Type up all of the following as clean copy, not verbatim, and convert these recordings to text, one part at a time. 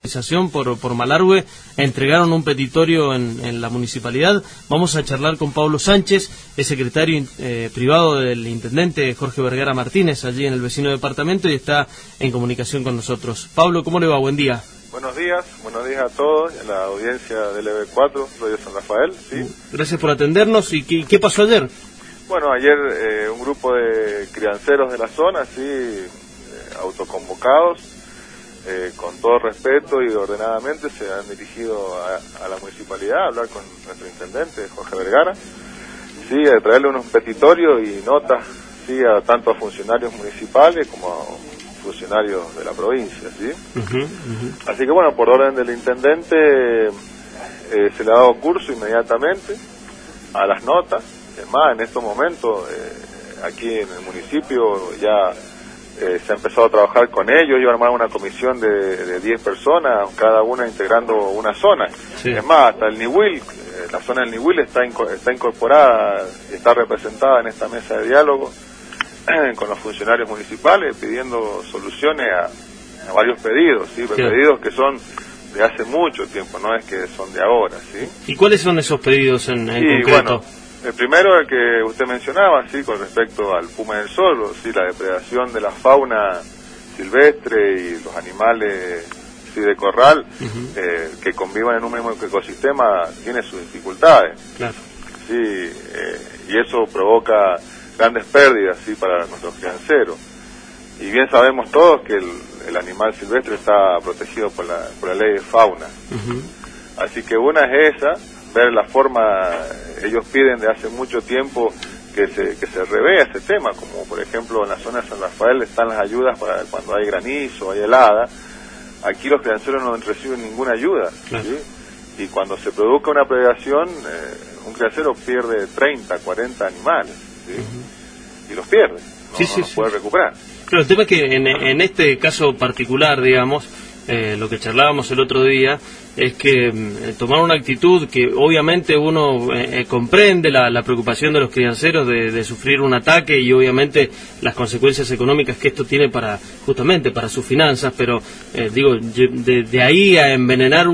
por Malargüe, entregaron un petitorio en la municipalidad. Vamos a charlar con Pablo Sánchez, es secretario privado del intendente Jorge Vergara Martínez, allí en el vecino departamento, y está en comunicación con nosotros. Pablo, ¿cómo le va? Buen día. Buenos días a todos, en la audiencia del EB4, Radio San Rafael. ¿Sí? Gracias por atendernos. ¿Y qué pasó ayer? Bueno, ayer un grupo de crianceros de la zona, sí, autoconvocados, con todo respeto y ordenadamente se han dirigido a la municipalidad a hablar con nuestro intendente Jorge Vergara, sí, a traerle unos petitorios y notas, sí, tanto a funcionarios municipales como a funcionarios de la provincia, sí. Así que bueno, por orden del intendente se le ha dado curso inmediatamente a las notas. Es más, en estos momentos aquí en el municipio ya se ha empezado a trabajar con ellos. Ellos armaron una comisión de 10 personas, cada una integrando una zona. Sí. Es más, hasta el Niwil, la zona del Niwil está incorporada, está representada en esta mesa de diálogo con los funcionarios municipales, pidiendo soluciones a varios pedidos, ¿sí? Sí. Pedidos que son de hace mucho tiempo, no es que son de ahora, ¿sí? ¿Y cuáles son esos pedidos en concreto? Bueno, el primero es que usted mencionaba, sí, con respecto al puma del sol, sí, la depredación de la fauna silvestre y los animales, sí, de corral, que convivan en un mismo ecosistema, tiene sus dificultades. Claro. Sí, y eso provoca grandes pérdidas, sí, para nuestros crianceros. Y bien sabemos todos que el animal silvestre está protegido por la ley de fauna. Así que una es esa, ver la forma. Ellos piden de hace mucho tiempo que se revea ese tema, como por ejemplo en la zona de San Rafael están las ayudas para cuando hay granizo, hay helada. Aquí los crianceros no reciben ninguna ayuda, claro. ¿Sí? Y cuando se produzca una predación, un criancero pierde 30, 40 animales, ¿sí? Y los pierde, no los puede recuperar. Claro, el tema es que en este caso particular, digamos, lo que charlábamos el otro día, es que tomar una actitud que obviamente uno comprende la preocupación de los crianceros de sufrir un ataque y obviamente las consecuencias económicas que esto tiene justamente para sus finanzas, pero digo, de ahí a envenenar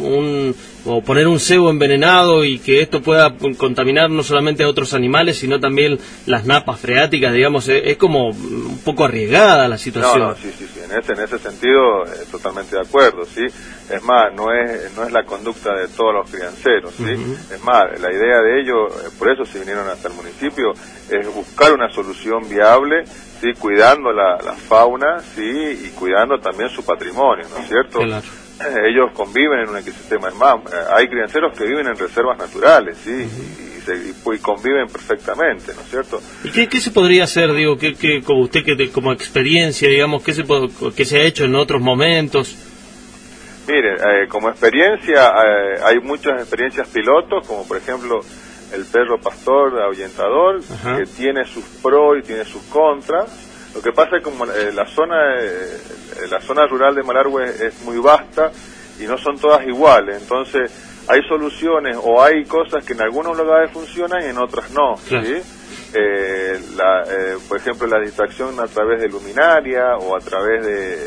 o poner un cebo envenenado y que esto pueda contaminar no solamente a otros animales, sino también las napas freáticas, digamos, es como un poco arriesgada la situación. Sí, en ese sentido totalmente de acuerdo, sí. Es más, no es la conducta de todos los crianceros, ¿sí? Es más, la idea de ellos, por eso se vinieron hasta el municipio, es buscar una solución viable, ¿sí? Cuidando la fauna, ¿sí? Y cuidando también su patrimonio, ¿no es cierto? Claro. Ellos conviven en un ecosistema. Es más, hay crianceros que viven en reservas naturales, ¿sí? Y conviven perfectamente, ¿no es cierto? ¿Y qué se podría hacer, digo, como usted como experiencia, digamos, qué se ha hecho en otros momentos? Mire, como experiencia, hay muchas experiencias pilotos, como por ejemplo el perro pastor ahuyentador, que tiene sus pros y tiene sus contras. Lo que pasa es que como la zona rural de Malargüe es muy vasta y no son todas iguales, entonces hay soluciones o hay cosas que en algunos lugares funcionan y en otras no, claro. ¿Sí? Por ejemplo, la distracción a través de luminaria o a través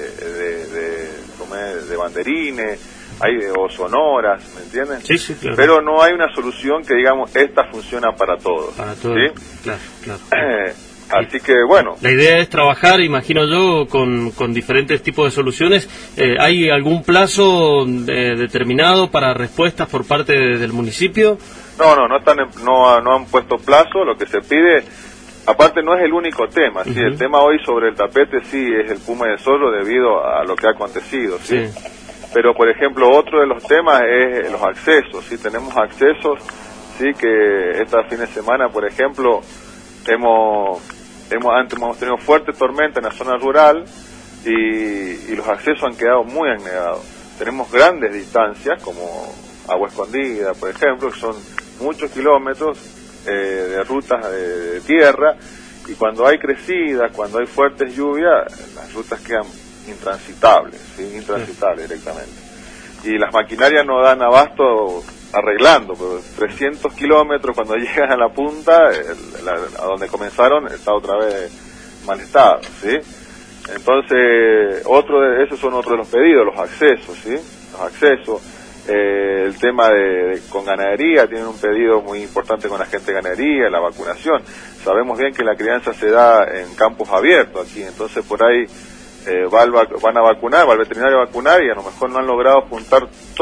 de banderines, o sonoras, ¿me entienden? Sí, claro. Pero no hay una solución que digamos, esta funciona para todos. Para todos, ¿sí? Claro. Así que bueno. La idea es trabajar, imagino yo, con diferentes tipos de soluciones. ¿Hay algún plazo determinado para respuestas por parte del municipio? No han puesto plazo. Lo que se pide, aparte no es el único tema, ¿sí? El tema hoy sobre el tapete sí es el puma de zorro debido a lo que ha acontecido, ¿sí? Pero por ejemplo otro de los temas es los accesos, ¿sí? Tenemos accesos, sí, que este fin de semana, por ejemplo, hemos tenido fuerte tormenta en la zona rural y los accesos han quedado muy anegados. Tenemos grandes distancias como Agua Escondida, por ejemplo, que son muchos kilómetros de rutas de tierra, y cuando hay crecida, cuando hay fuertes lluvias, las rutas quedan intransitables, ¿sí? Intransitables directamente. Y las maquinarias no dan abasto arreglando, pero 300 kilómetros cuando llegan a la punta, a donde comenzaron, está otra vez mal estado, ¿sí? Entonces, esos son otros de los pedidos, los accesos, ¿sí? los accesos. El tema con ganadería, tienen un pedido muy importante con la gente de ganadería, la vacunación. Sabemos bien que la crianza se da en campos abiertos aquí, entonces por ahí van a vacunar, va el veterinario a vacunar y a lo mejor no han logrado juntar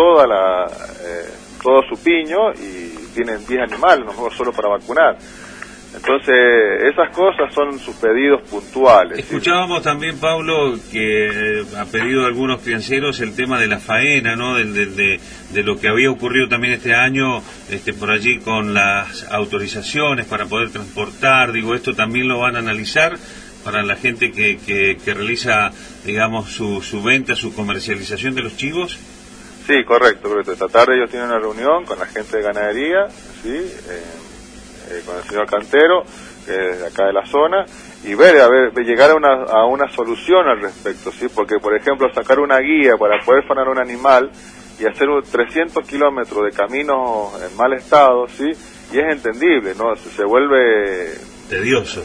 todo su piño y tienen 10 animales, a lo mejor solo para vacunar. Entonces, esas cosas son sus pedidos puntuales. Escuchábamos también, Pablo, que ha pedido algunos crianceros el tema de la faena, ¿no? De lo que había ocurrido también este año, por allí con las autorizaciones para poder transportar. Digo, esto también lo van a analizar para la gente que realiza, digamos, su venta, su comercialización de los chivos. Sí, correcto. Esta tarde ellos tienen una reunión con la gente de ganadería, ¿sí? Con el señor Cantero, de acá de la zona, y llegar a una solución al respecto, ¿sí? Porque, por ejemplo, sacar una guía para poder fanar un animal y hacer 300 kilómetros de caminos en mal estado, ¿sí? Y es entendible, ¿no? Se vuelve tedioso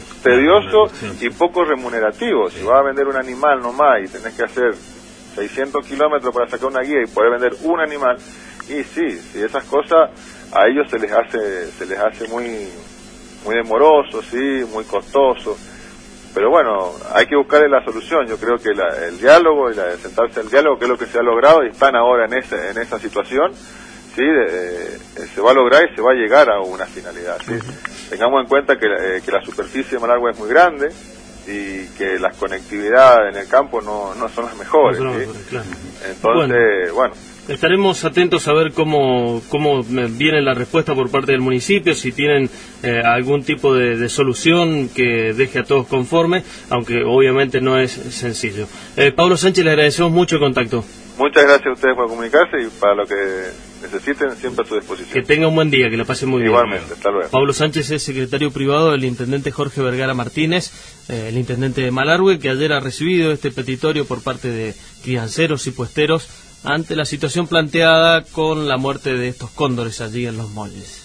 y poco remunerativo. Si vas a vender un animal nomás y tenés que hacer 600 kilómetros para sacar una guía y poder vender un animal, y sí, esas cosas a ellos se les hace muy demoroso, sí, muy costoso, pero bueno, hay que buscarle la solución. Yo creo que el diálogo y sentarse al diálogo, que es lo que se ha logrado, y están ahora en esa situación, sí, se va a lograr y se va a llegar a una finalidad, sí. Tengamos en cuenta que la superficie de Malargüe es muy grande y que las conectividades en el campo no son las mejores, ¿sí? Claro. Entonces, bueno. Estaremos atentos a ver cómo viene la respuesta por parte del municipio, si tienen algún tipo de solución que deje a todos conformes, aunque obviamente no es sencillo. Pablo Sánchez, le agradecemos mucho el contacto. Muchas gracias a ustedes por comunicarse y para lo que necesiten, siempre a su disposición. Que tenga un buen día, que la pasen muy bien. Igualmente, hasta luego. Pablo Sánchez es secretario privado del intendente Jorge Vergara Martínez, el intendente de Malargüe, que ayer ha recibido este petitorio por parte de crianceros y puesteros ante la situación planteada con la muerte de estos cóndores allí en Los Molles.